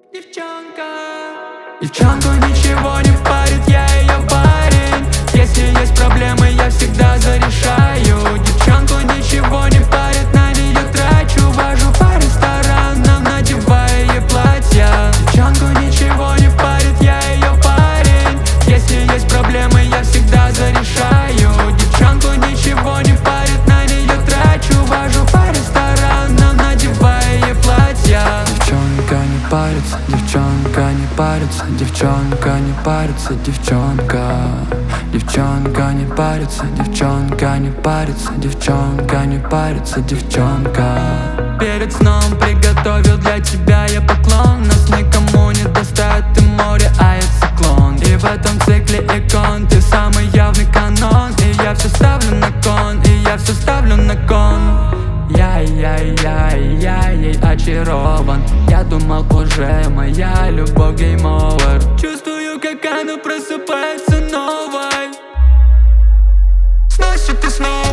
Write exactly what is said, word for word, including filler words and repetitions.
Девчонка, девчонку ничего не парит, я ее парень. Если есть проблемы, я всегда зарешаю. Девчонку ничего не парит, на нее трачу. Вожу по ресторанам, надевая ей платья. Девчонку ничего не парит, я ее парень. Если есть проблемы, я всегда зарешаю. Девчонку ничего не парит, на нее трачу. Вожу по ресторанам, надевая ей платья. Девчонка не парится, девчонка не парится, девчонка не парится, девчонка. Девчонка не парится, девчонка не парится, девчонка не парится, девчонка. Перед сном приготовил для тебя я поклон. Нас никому не достает, ты море, а я циклон. И в этом цикле икон ты самый явный канон. И я все ставлю на кон, и я все ставлю на кон. Я-я-я-я ей очарован. Я думал, уже моя любовь гейм овер. Чувствую, как она просыпается новой. Сносит и снова.